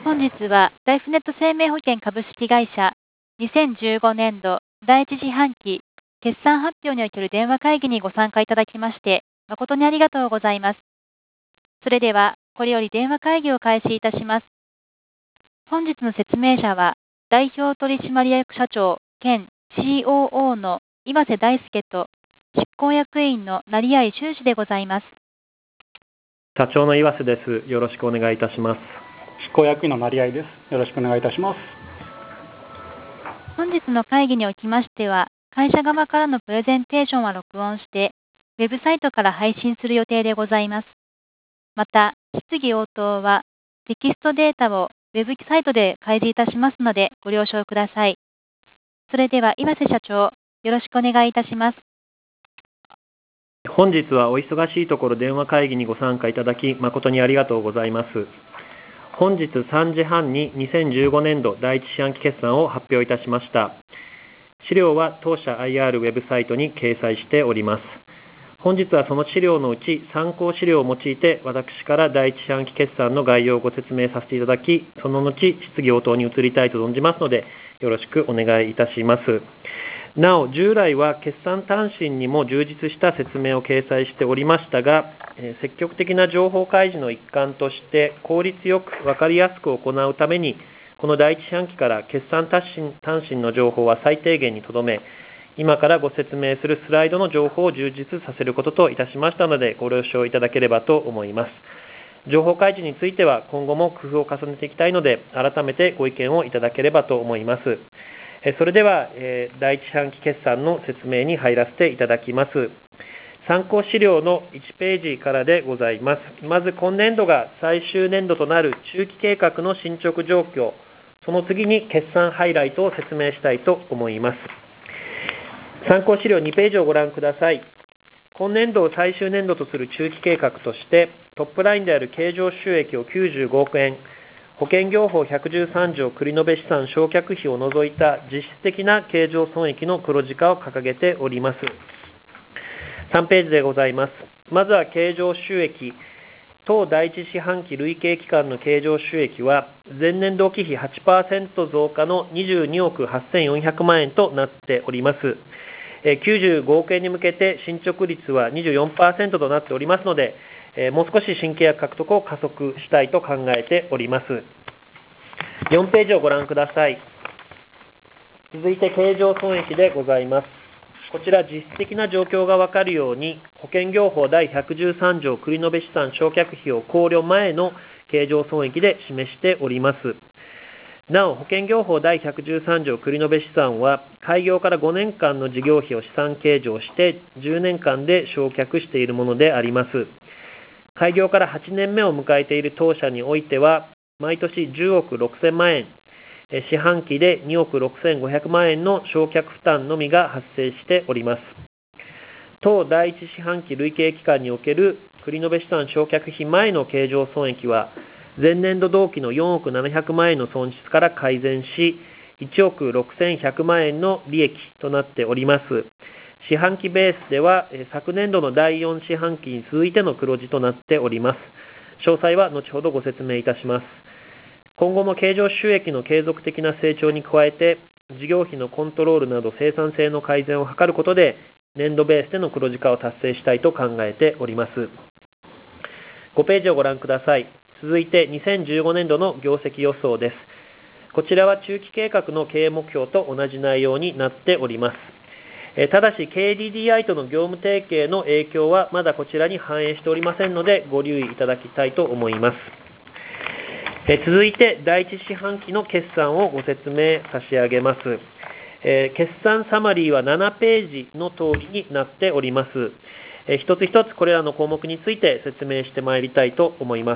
本日はライフネット生命保険株式会社2015年度第一四半期決算発表における電話会議にご参加いただきまして誠にありがとうございます。それではこれより電話会議を開始いたします。本日の説明者は代表取締役社長兼 COO の岩瀬大輔と執行役員の成合修士でございます。 社長の岩瀬です。よろしくお願いいたします。 執行役員の成合です。よろしくお願いいたします。 本日の会議におきましては、会社側からのプレゼンテーションは録音して、ウェブサイトから配信する予定でございます。また、質疑応答はテキストデータをウェブサイトで開示いたしますのでご了承ください。それでは岩瀬社長、よろしくお願いいたします。 本日はお忙しいところ電話会議にご参加いただき誠にありがとうございます。本日3時半に2015年度第一四半期決算を発表いたしました。資料は当社 IR ウェブサイトに掲載しております。本日はその資料のうち参考資料を用いて私から第一四半期決算の概要をご説明させていただき、その後質疑応答に移りたいと存じますのでよろしくお願いいたします。なお、従来は決算単身にも充実した説明を掲載しておりましたが、積極的な情報開示の一環として効率よく分かりやすく行うために、この第一四半期から決算単身の情報は最低限にとどめ、今からご説明するスライドの情報を充実させることといたしましたので、ご了承いただければと思います。情報開示については今後も工夫を重ねていきたいので、改めてご意見をいただければと思います。それでは、第一四半期決算の説明に入らせていただきます。参考資料の1ページからでございます。まず今年度が最終年度となる中期計画の進捗状況、その次に決算ハイライトを説明したいと思います。参考資料2ページをご覧ください。今年度を最終年度とする中期計画として、トップラインである経常収益を95億円、保険業法113条繰延資産償却費を除いた実質的な経常損益の黒字化を掲げております。3ページでございます。まずは経常収益。当第一四半期累計期間の経常収益は、前年同期比 8% 増加の22億8400万円となっております。95億円に向けて進捗率は 24% となっておりますので、もう少し新契約獲得を加速したいと考えております。4ページをご覧ください。続いて経常損益でございます。こちら実質的な状況がわかるように、保険業法第113条繰延資産償却費を考慮前の経常損益で示しております。なお、保険業法第113条繰延資産は、開業から5年間の事業費を資産計上して10年間で償却しているものであります。開業から8年目を迎えている当社においては、毎年10億6000万円、四半期で2億6500万円の償却負担のみが発生しております。当第一四半期累計期間における繰延資産償却費前の経常損益は、前年度同期の4億700万円の損失から改善し、1億6100万円の利益となっております。四半期ベースでは、昨年度の第4四半期に続いての黒字となっております。詳細は後ほどご説明いたします。今後も経常収益の継続的な成長に加えて、事業費のコントロールなど生産性の改善を図ることで、年度ベースでの黒字化を達成したいと考えております。5ページをご覧ください。続いて2015年度の業績予想です。こちらは中期計画の経営目標と同じ内容になっております。ただし KDDI との業務提携の影響はまだこちらに反映しておりませんのでご留意いただきたいと思います。続いて第一四半期の決算をご説明差し上げます。決算サマリーは7ページの通りになっております。一つ一つこれらの項目について説明してまいりたいと思います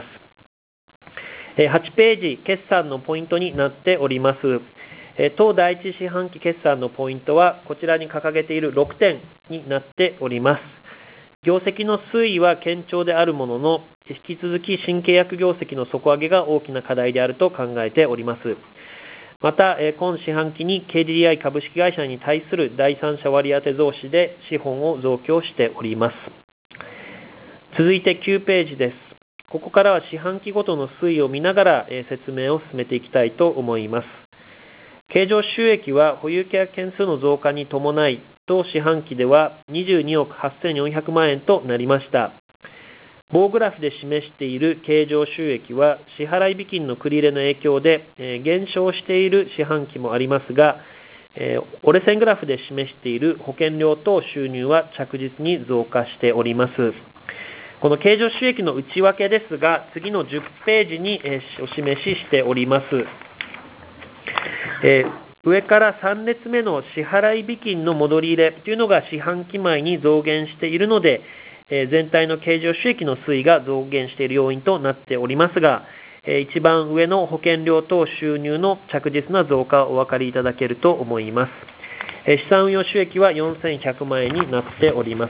。8ページ決算のポイントになっております。当第一四半期決算のポイントはこちらに掲げている6点になっております。業績の推移は堅調であるものの、引き続き新契約業績の底上げが大きな課題であると考えております。また、今四半期に KDDI 株式会社に対する第三者割当増資で資本を増強しております。続いて9ページです。 ここからは四半期ごとの推移を見ながら説明を進めていきたいと思います。経常収益は保有契約件数の増加に伴い、同四半期では22億8400万円となりました。棒グラフで示している経常収益は、支払い引金の繰り入れの影響で減少している四半期もありますが、折れ線グラフで示している保険料等収入は着実に増加しております。この経常収益の内訳ですが、次の10ページにお示ししております。上から3列目の支払い引金の戻り入れというのが四半期前に増減しているので、全体の経常収益の推移が増減している要因となっておりますが、一番上の保険料等収入の着実な増加をお分かりいただけると思います。資産運用収益は4100万円になっております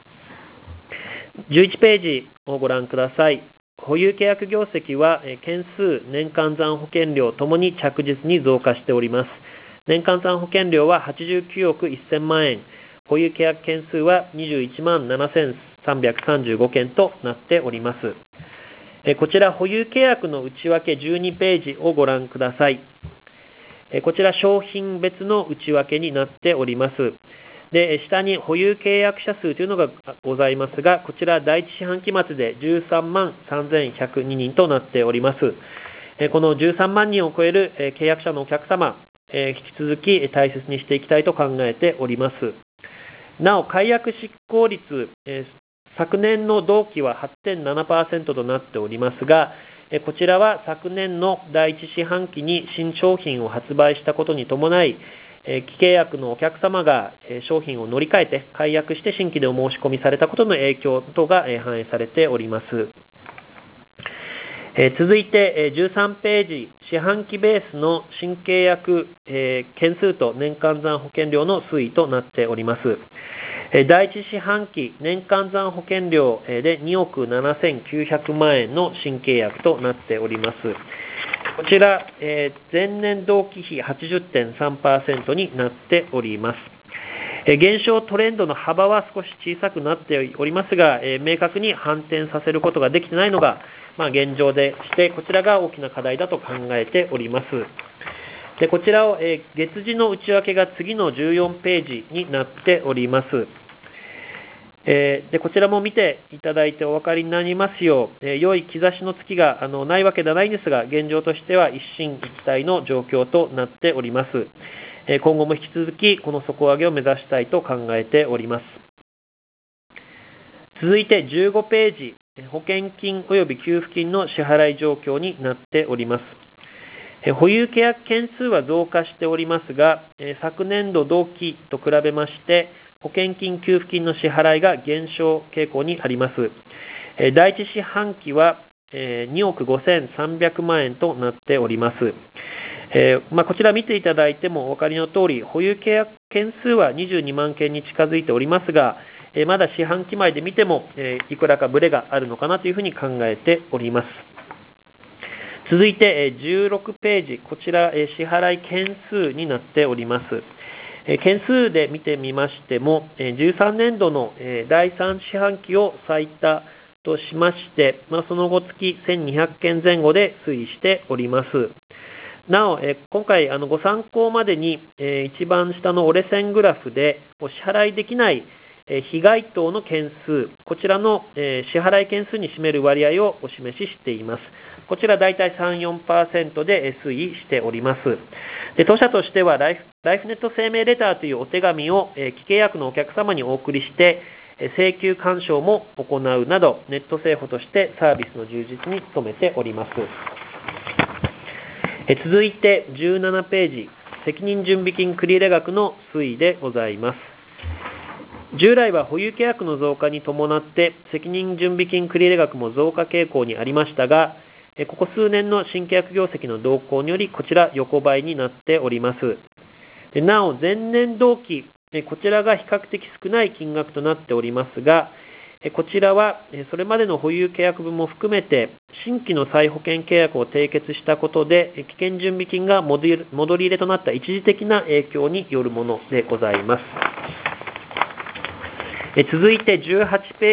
。11ページをご覧ください。保有契約業績は件数、年間残保険料ともに着実に増加しております。年間残保険料は89億1000万円、保有契約件数は21万7335件となっております。こちら保有契約の内訳12ページをご覧ください。こちら商品別の内訳になっております。で、下に保有契約者数というのがございますが、こちら第一四半期末で13万3102人となっております。この13万人を超える契約者のお客様、引き続き大切にしていきたいと考えております。なお、解約執行率、昨年の同期は 8.7% となっておりますが、こちらは昨年の第一四半期に新商品を発売したことに伴い、既契約のお客様が商品を乗り換えて解約して新規でお申し込みされたことの影響等が反映されております。続いて13ページ、四半期ベースの新契約件数と年間残保険料の推移となっております。第一四半期年間残保険料で2億7900万円の新契約となっております。こちら、前年同期比 80.3% になっております。減少トレンドの幅は少し小さくなっておりますが、明確に反転させることができていないのが、現状でして、こちらが大きな課題だと考えております。で、こちらを月次の内訳が次の14ページになっております。でこちらも見ていただいてお分かりになりますよう、良い兆しの月がないわけではないんですが、現状としては一進一退の状況となっております。今後も引き続きこの底上げを目指したいと考えております。続いて15ページ、保険金及び給付金の支払い状況になっております。保有契約件数は増加しておりますが、昨年度同期と比べまして、保険金給付金の支払いが減少傾向にあります。第一四半期は2億5300万円となっております。こちら見ていただいてもお分かりの通り、保有契約件数は22万件に近づいておりますが、まだ四半期前で見てもいくらかブレがあるのかなというふうに考えております。続いて16ページ、こちら支払い件数になっております。件数で見てみましても、13年度の第3四半期を最多としまして、その後月1200件前後で推移しております。なお、今回ご参考までに一番下の折れ線グラフでお支払いできない被害等の件数、こちらの支払い件数に占める割合をお示ししています。こちら大体 3-4% で推移しております。で、当社としてはライフネット生命レターというお手紙を既契約のお客様にお送りして請求干渉も行うなど、ネット政府としてサービスの充実に努めております。続いて17ページ、責任準備金繰入額の推移でございます。従来は保有契約の増加に伴って責任準備金繰入額も増加傾向にありましたが、ここ数年の新契約業績の動向により、こちら横ばいになっております。なお、前年同期、こちらが比較的少ない金額となっておりますが、こちらはそれまでの保有契約分も含めて、新規の再保険契約を締結したことで、危険準備金が戻り入れとなった一時的な影響によるものでございます。続いて18ページ、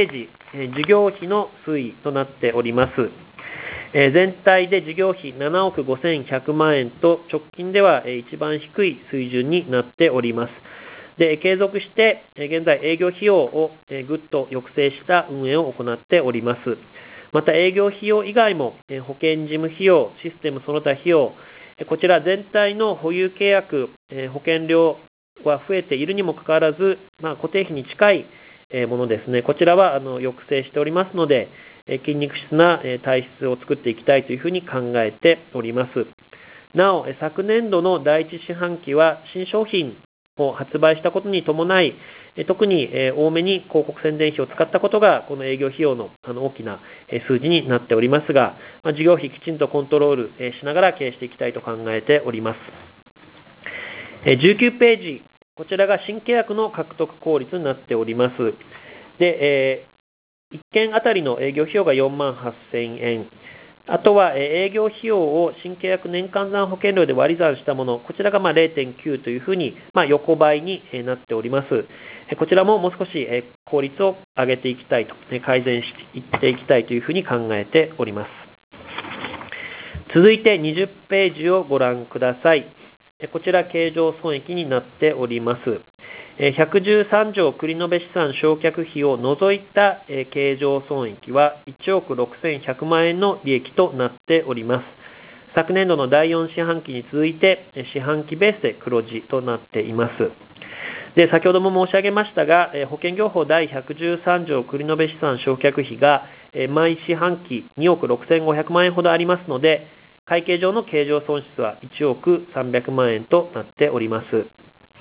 事業費の推移となっております。全体で事業費7億5100万円と直近では一番低い水準になっております。で、継続して現在営業費用をぐっと抑制した運営を行っております。また営業費用以外も保険事務費用、システムその他費用、こちら全体の保有契約、保険料は増えているにもかかわらず、固定費に近いものですね、こちらは抑制しておりますので、筋肉質な体質を作っていきたいというふうに考えております。なお、昨年度の第一四半期は新商品を発売したことに伴い、特に多めに広告宣伝費を使ったことが、この営業費用の大きな数字になっておりますが、事業費きちんとコントロールしながら経営していきたいと考えております。19ページ、こちらが新契約の獲得効率になっております。で、1件あたりの営業費用が4万8000円。あとは営業費用を新契約年間残保険料で割り算したもの、こちらが0.9 というふうに横ばいになっております。こちらももう少し効率を上げていきたいと、改善していっていきたいというふうに考えております。続いて20ページをご覧ください。こちら経常損益になっております。113条繰延資産償却費を除いた経常損益は1億6100万円の利益となっております。昨年度の第4四半期に続いて四半期ベースで黒字となっています。で、先ほども申し上げましたが、保険業法第113条繰延資産償却費が毎四半期2億6500万円ほどありますので、会計上の経常損失は1億300万円となっております。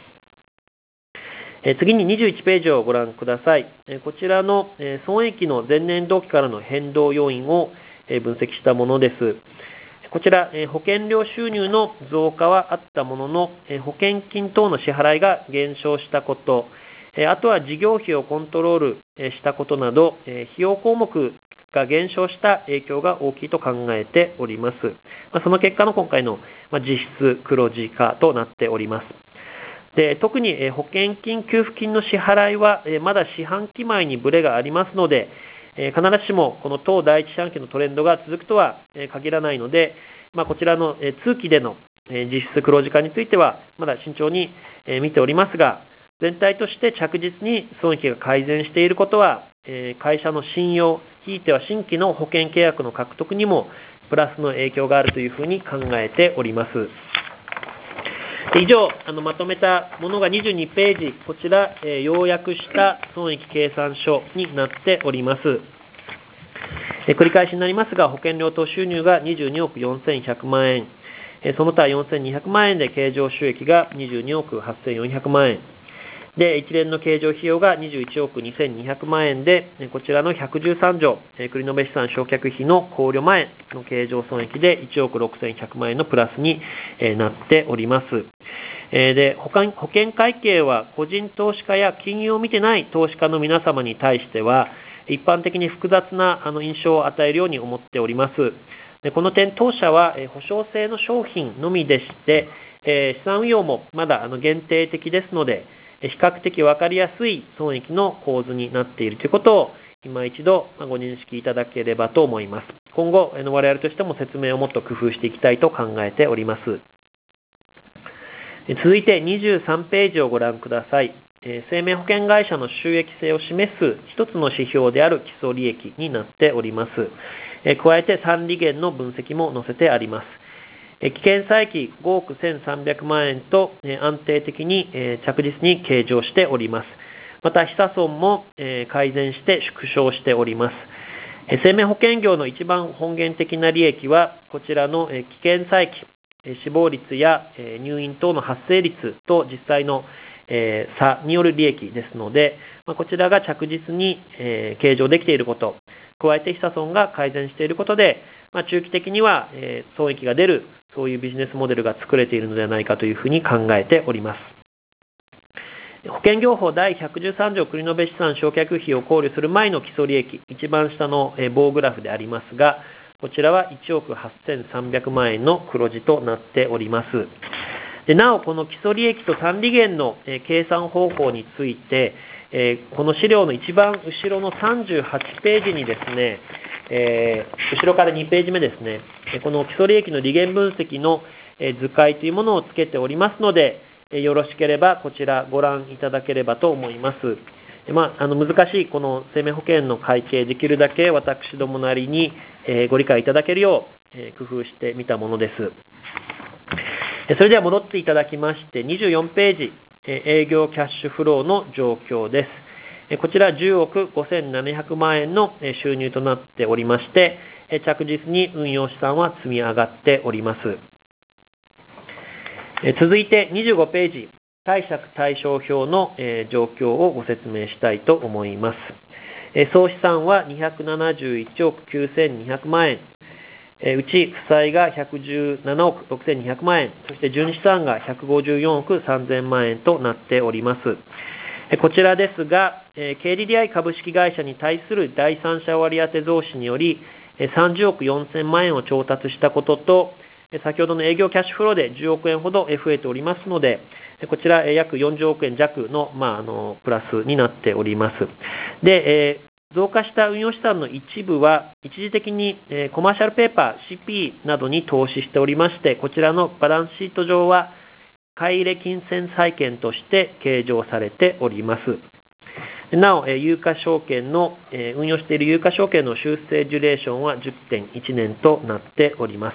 次に21ページをご覧ください。こちらの損益の前年同期からの変動要因を分析したものです。こちら、保険料収入の増加はあったものの、保険金等の支払いが減少したこと、あとは事業費をコントロールしたことなど、費用項目が減少した影響が大きいと考えております。その結果の今回の実質黒字化となっております。で、特に保険金給付金の支払いはまだ四半期前にブレがありますので、必ずしもこの当第一四半期のトレンドが続くとは限らないので、こちらの通期での実質黒字化についてはまだ慎重に見ておりますが、全体として着実に損益が改善していることは会社の信用、ひいては新規の保険契約の獲得にもプラスの影響があるというふうに考えております。以上、まとめたものが22ページ、こちら、要約した損益計算書になっております。繰り返しになりますが、保険料等収入が22億4100万円、その他4200万円で経常収益が22億8400万円、で、一連の経常費用が21億2200万円で、こちらの113条、繰延資産償却費の考慮前の経常損益で1億6100万円のプラスになっております。で、保険会計は個人投資家や金融を見てない投資家の皆様に対しては、一般的に複雑な印象を与えるように思っております。で、この点、当社は保証性の商品のみでして、資産運用もまだ限定的ですので、比較的分かりやすい損益の構図になっているということを今一度ご認識いただければと思います。今後我々としても説明をもっと工夫していきたいと考えております。続いて23ページをご覧ください。生命保険会社の収益性を示す一つの指標である基礎利益になっております。加えて3利減の分析も載せてあります。危険債期5億1300万円と安定的に着実に計上しております。また、被差損も改善して縮小しております。生命保険業の一番本源的な利益は、こちらの危険債期、死亡率や入院等の発生率と実際の差による利益ですので、こちらが着実に計上できていること、加えて被差損が改善していることで、中期的には損益が出る、そういうビジネスモデルが作れているのではないかというふうに考えております。保険業法第113条繰延資産償却費を考慮する前の基礎利益、一番下の棒グラフでありますが、こちらは1億8300万円の黒字となっております。でなお、この基礎利益と単利減の計算方法について、 この資料の一番後ろの38ページにですね、後ろから2ページ目ですね、この基礎利益の利減分析の図解というものをつけておりますので、よろしければこちらご覧いただければと思います。難しいこの生命保険の会計、できるだけ私どもなりにご理解いただけるよう工夫してみたものです。それでは戻っていただきまして、24ページ、営業キャッシュフローの状況です。こちら10億5700万円の収入となっておりまして、着実に運用資産は積み上がっております。続いて25ページ、貸借対照表の状況をご説明したいと思います。総資産は271億9200万円、うち負債が117億6200万円、そして純資産が154億3000万円となっております。こちらですが、KDDI 株式会社に対する第三者割当増資により、30億4000万円を調達したことと、先ほどの営業キャッシュフローで10億円ほど増えておりますので、こちら約40億円弱の、プラスになっております。で、増加した運用資産の一部は、一時的にコマーシャルペーパー CP などに投資しておりまして、こちらのバランスシート上は、買入金銭債券として計上されております。なお、有価証券の、運用している有価証券の修正デュレーションは 10.1 年となっております。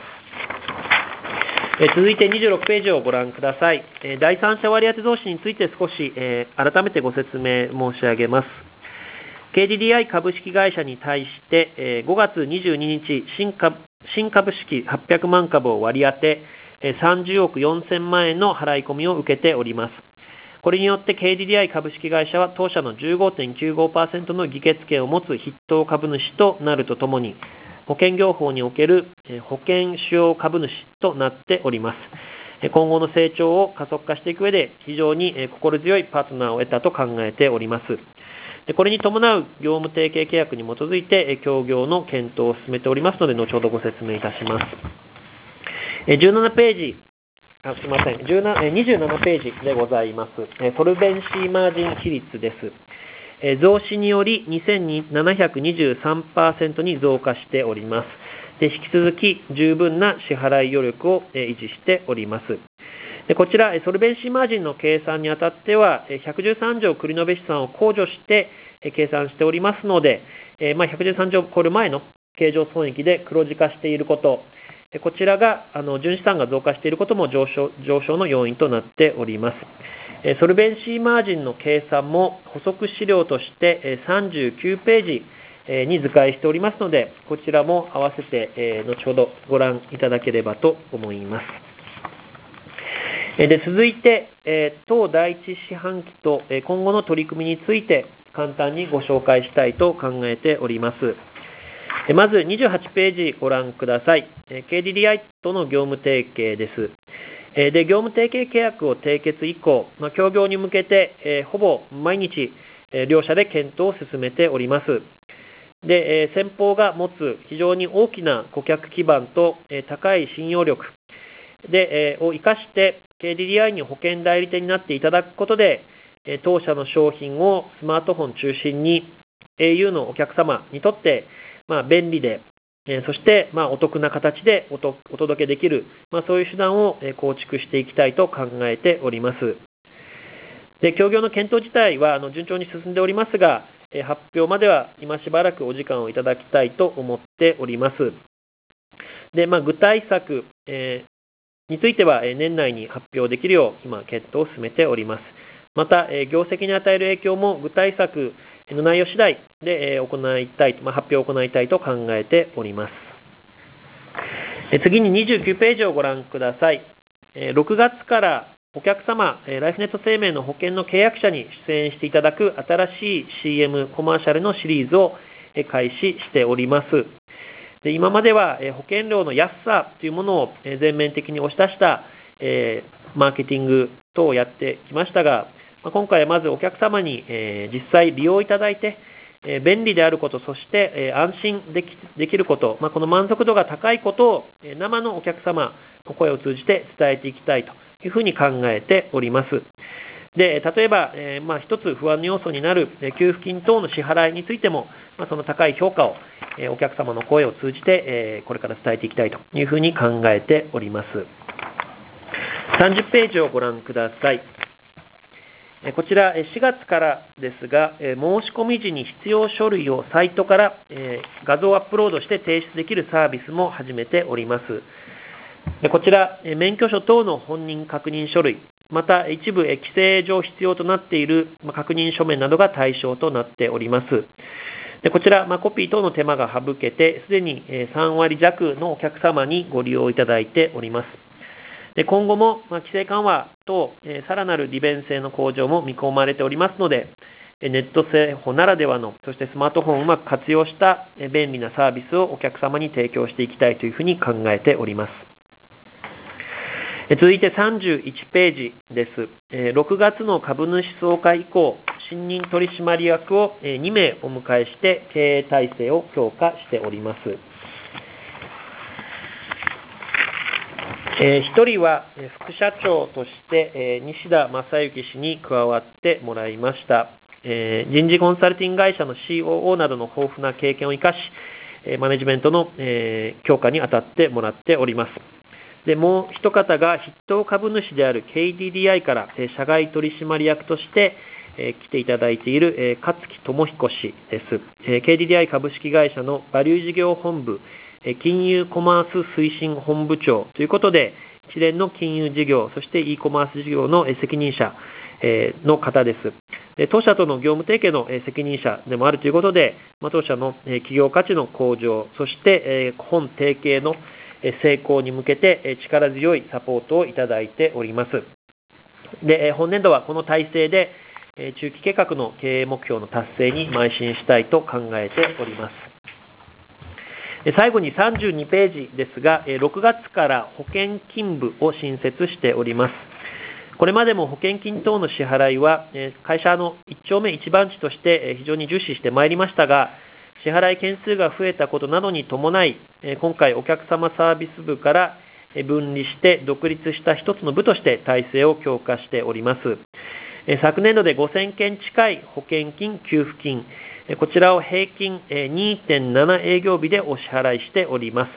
続いて26ページをご覧ください。第三者割当増資について少し、改めてご説明申し上げます。KDDI 株式会社に対して、5月22日新株式800万株を割り当て、30億4000万円の払い込みを受けております。これによって KDDI 株式会社は当社の 15.95% の議決権を持つ筆頭株主となるとともに、保険業法における保険主要株主となっております。今後の成長を加速化していく上で非常に心強いパートナーを得たと考えております。これに伴う業務提携契約に基づいて協業の検討を進めておりますので、後ほどご説明いたします。17ページ、すみません、27ページでございます。ソルベンシーマージン比率です。増資により2723% に増加しております。で、引き続き十分な支払い余力を維持しております。で、こちら、ソルベンシーマージンの計算にあたっては、113条繰延資産を控除して計算しておりますので、113条を超える前の経常損益で黒字化していること、こちらが純資産が増加していることも上昇の要因となっております。ソルベンシーマージンの計算も補足資料として39ページに図解しておりますので、こちらも合わせて後ほどご覧いただければと思います。で、続いて、当第一四半期と今後の取り組みについて簡単にご紹介したいと考えております。まず28ページご覧ください。KDDI との業務提携です。で、業務提携契約を締結以降、協業に向けて、ほぼ毎日、両社で検討を進めております。で、先方が持つ非常に大きな顧客基盤と、高い信用力で、を生かして KDDI に保険代理店になっていただくことで、当社の商品をスマートフォン中心に au のお客様にとって、便利で、そして、お得な形でお届けできる、そういう手段を構築していきたいと考えております。で、協業の検討自体は順調に進んでおりますが、発表までは今しばらくお時間をいただきたいと思っております。で、具体策、については年内に発表できるよう今検討を進めております。また、業績に与える影響も具体策の内容次第で行いたい、発表を行いたいと考えております。次に29ページをご覧ください。6月からお客様、ライフネット生命の保険の契約者に出演していただく新しい CM コマーシャルのシリーズを開始しております。で、今までは保険料の安さというものを全面的に押し出したマーケティング等をやってきましたが、今回はまずお客様に実際利用いただいて便利であること、そして安心できること、この満足度が高いことを生のお客様の声を通じて伝えていきたいというふうに考えております。 で例えば、一つ不安の要素になる給付金等の支払いについても、その高い評価をお客様の声を通じてこれから伝えていきたいというふうに考えております。30ページをご覧ください。こちら4月からですが、申し込み時に必要書類をサイトから画像アップロードして提出できるサービスも始めております。こちら、免許証等の本人確認書類、また一部規制上必要となっている確認書面などが対象となっております。こちら、コピー等の手間が省けて、すでに3割弱のお客様にご利用いただいております。今後も規制緩和等、さらなる利便性の向上も見込まれておりますので、ネット製法ならではの、そしてスマートフォンをうまく活用した便利なサービスをお客様に提供していきたいというふうに考えております。続いて31ページです。6月の株主総会以降、新任取締役を2名お迎えして経営体制を強化しております。1人は副社長として西田正幸氏に加わってもらいました。人事コンサルティング会社の COO などの豊富な経験を生かし、マネジメントの強化に当たってもらっております。でもう一方が筆頭株主である KDDI から社外取締役として来ていただいている勝木智彦氏です。KDDI 株式会社のバリュー事業本部金融コマース推進本部長ということで、一連の金融事業、そして e コマース事業の責任者の方です。当社との業務提携の責任者でもあるということで、当社の企業価値の向上、そして本提携の成功に向けて力強いサポートをいただいております。で、本年度はこの体制で中期計画の経営目標の達成に邁進したいと考えております。最後に32ページですが、6月から保険金部を新設しております。これまでも保険金等の支払いは会社の一丁目一番地として非常に重視してまいりましたが、支払い件数が増えたことなどに伴い、今回お客様サービス部から分離して独立した一つの部として体制を強化しております。昨年度で5000件近い保険金給付金、こちらを平均 2.7 営業日でお支払いしております。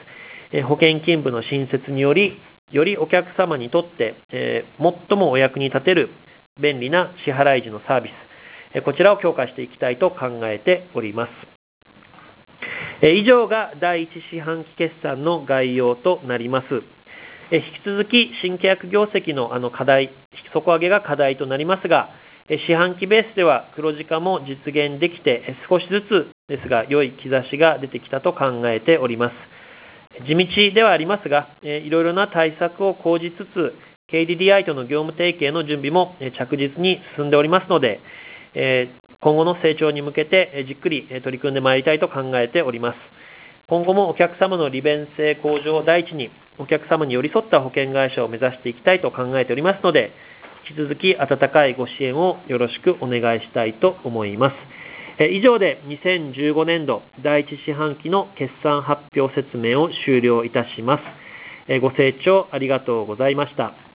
保険金部の新設によりお客様にとって最もお役に立てる便利な支払い時のサービス、こちらを強化していきたいと考えております。以上が第1四半期決算の概要となります。引き続き新契約業績の課題、底上げが課題となりますが、四半期ベースでは黒字化も実現できて、少しずつですが良い兆しが出てきたと考えております。地道ではありますが、いろいろな対策を講じつつ、KDDI との業務提携の準備も着実に進んでおりますので、今後の成長に向けてじっくり取り組んでまいりたいと考えております。今後もお客様の利便性向上を第一に、お客様に寄り添った保険会社を目指していきたいと考えておりますので、引き続き温かいご支援をよろしくお願いしたいと思います。以上で2015年度第1四半期の決算発表説明を終了いたします。ご清聴ありがとうございました。